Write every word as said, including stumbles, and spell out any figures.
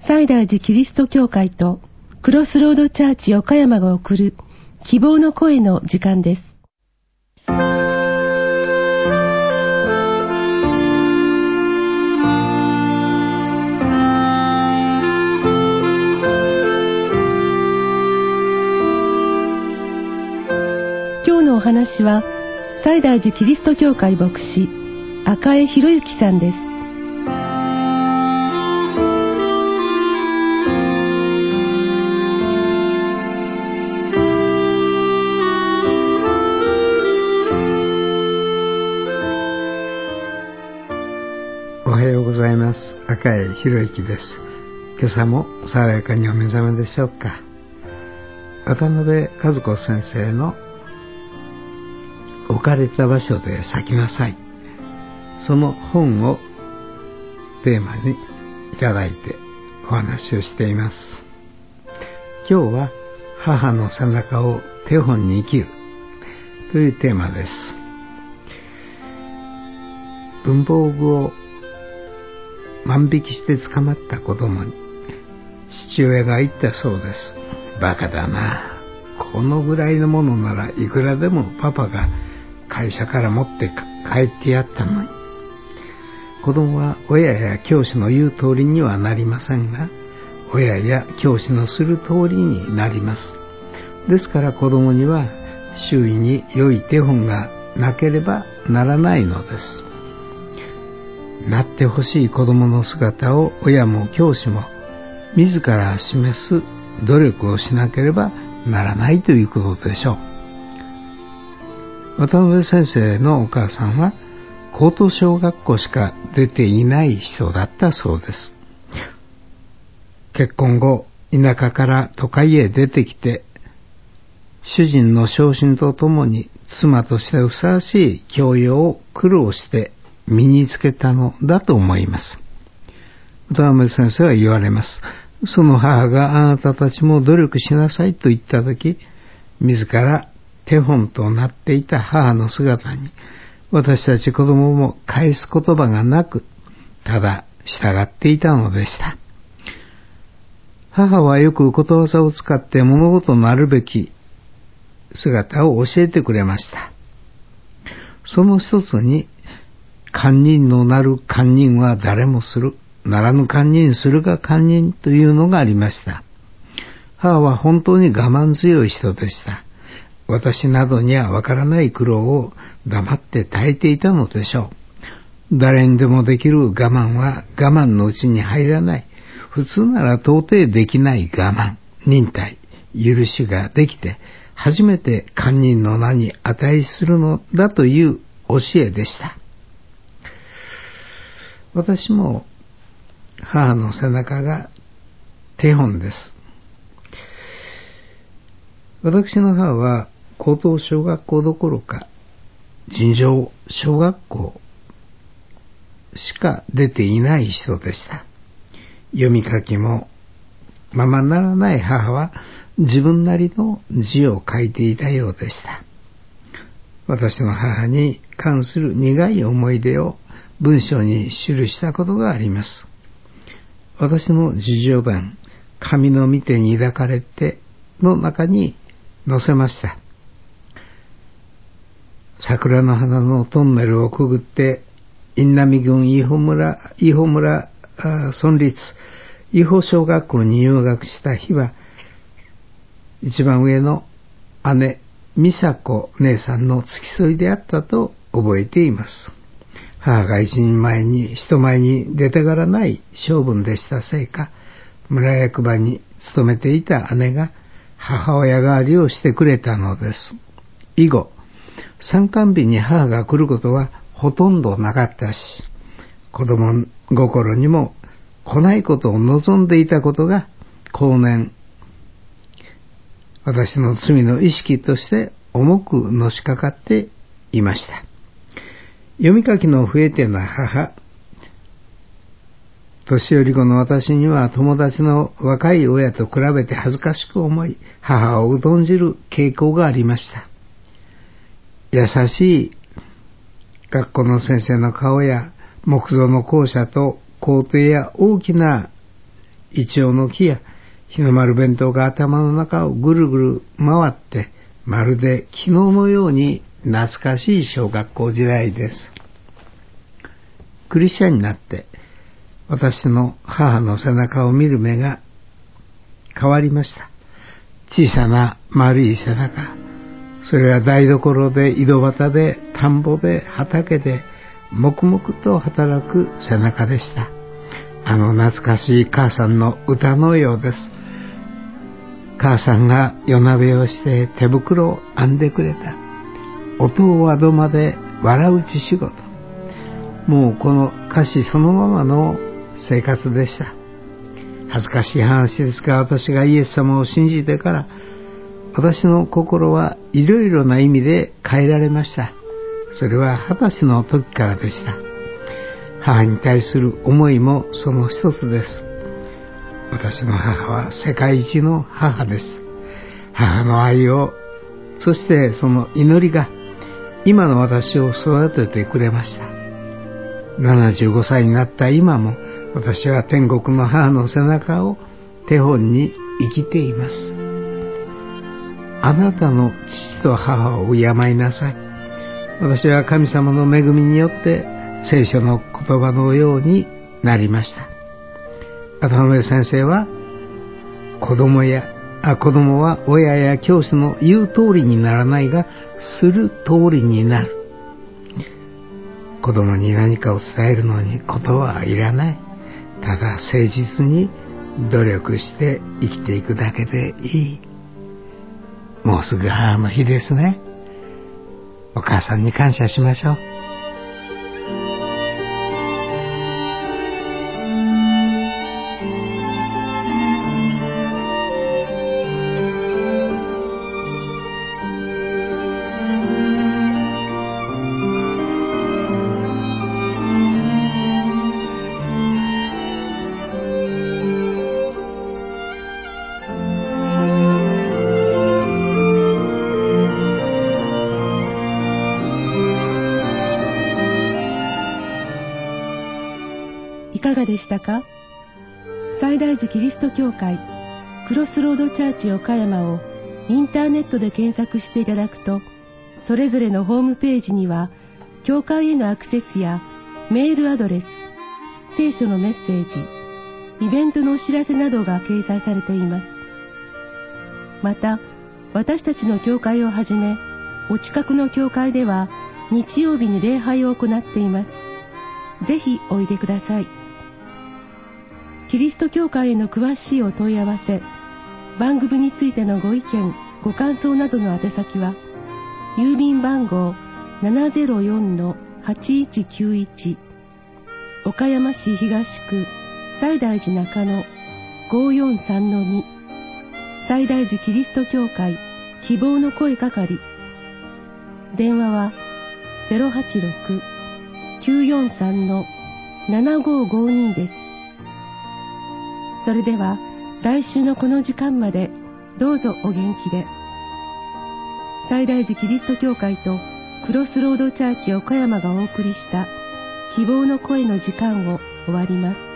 西大寺キリスト教会とクロスロードチャーチ岡山が送る希望の声の時間です。今日のお話は西大寺キリスト教会牧師赤江博之さんです。 おはようございます。赤江博之です。今朝も爽やかにお目覚めでしょうか。渡辺和子先生の置かれた場所で咲きなさい、その本をテーマにいただいてお話をしています。今日は母の背中を手本に生きるというテーマです。文房具を万引きして捕まった子供に父親が言ったそうです。バカだな、このぐらいのものならいくらでもパパが会社から持って帰ってやったのに。子供は親や教師の言う通りにはなりませんが、親や教師のする通りになります。ですから子供には周囲に良い手本がなければならないのです。なってほしい子供の姿を親も教師も自ら示す努力をしなければならないということでしょう。渡辺先生のお母さんは高等小学校しか出ていない人だったそうです。結婚後、田舎から都会へ出てきて、主人の昇進とともに妻としてふさわしい教養を苦労して身につけたのだと思います。渡辺先生は言われます。その母があなたたちも努力しなさいと言ったとき、自ら手本となっていた母の姿に私たち子供も返す言葉がなく、ただ従っていたのでした。母はよくことわざを使って物事のあるべき姿を教えてくれました。その一つに、堪忍のなる堪忍は誰もする、ならぬ堪忍するが堪忍というのがありました。母は本当に我慢強い人でした。私などにはわからない苦労を黙って耐えていたのでしょう。誰にでもできる我慢は我慢のうちに入らない。普通なら到底できない我慢、忍耐、許しができて、初めて堪忍の名に値するのだという教えでした。私も母の背中が手本です。私の母は高等小学校どころか尋常小学校しか出ていない人でした。読み書きもままならない母は自分なりの字を書いていたようでした。私の母に関する苦い思い出を文章に記したことがあります。私の自叙伝、神の御手に抱かれての中に載せました。桜の花のトンネルをくぐって印南郡伊保村伊保村村立伊保小学校に入学した日は、一番上の姉美佐子姉さんの付き添いであったと覚えています。母が一人前に人前に出たがらない性分でしたせいか、村役場に勤めていた姉が母親代わりをしてくれたのです。以後、参観日に母が来ることはほとんどなかったし、子供心にも来ないことを望んでいたことが後年、私の罪の意識として重くのしかかっていました。読み書きの不得手な母、年寄り子の私には友達の若い親と比べて恥ずかしく思い、母を疎んじる傾向がありました。優しい学校の先生の顔や木造の校舎と校庭や大きなイチョウの木や日の丸弁当が頭の中をぐるぐる回って、まるで昨日のように懐かしい小学校時代です。クリスチャンになって私の母の背中を見る目が変わりました。小さな丸い背中、それは台所で井戸端で田んぼで畑で黙々と働く背中でした。あの懐かしい母さんの歌のようです。母さんが夜鍋をして手袋を編んでくれた。音をわどまで笑うち仕事。もうこの歌詞そのままの生活でした。恥ずかしい話ですが、私がイエス様を信じてから私の心はいろいろな意味で変えられました。それは二十歳の時からでした。母に対する思いもその一つです。私の母は世界一の母です。母の愛を、そしてその祈りが今の私を育ててくれました。ななじゅうごさいになった今も私は天国の母の背中を手本に生きています。あなたの父と母を敬いなさい。私は神様の恵みによって聖書の言葉のようになりました。渡辺先生は子供やあ子供は親や教師の言う通りにならないがする通りになる。子供に何かを伝えるのに言葉はいらない。ただ誠実に努力して生きていくだけでいい。もうすぐ母の日ですね。お母さんに感謝しましょう。 いかがでしたか？西大寺キリスト教会クロスロードチャーチ岡山をインターネットで検索していただくと、それぞれのホームページには教会へのアクセスやメールアドレス、聖書のメッセージ、イベントのお知らせなどが掲載されています。また、私たちの教会をはじめ、お近くの教会では日曜日に礼拝を行っています。ぜひおいでください。キリスト教会への詳しいお問い合わせ、番組についてのご意見、ご感想などの宛先は、郵便番号 ななぜろよんのはちいちきゅういち、岡山市東区西大寺中野 ごよんさんのに、西大寺キリスト教会希望の声係。電話は ゼロはちろく きゅうよんさんのななごごに です。それでは来週のこの時間までどうぞお元気で。西大寺キリスト教会とクロスロードチャーチ岡山がお送りした希望の声の時間を終わります。